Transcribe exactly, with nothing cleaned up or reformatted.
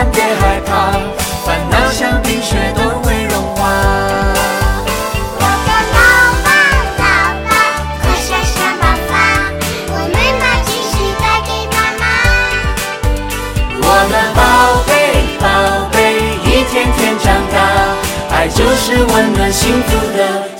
别害怕，烦恼像冰雪都会融化。 我的老爸，老爸，快想想办法，我们把惊喜带给妈妈。 我的宝贝，宝贝，一天天长大，爱就是温暖幸福的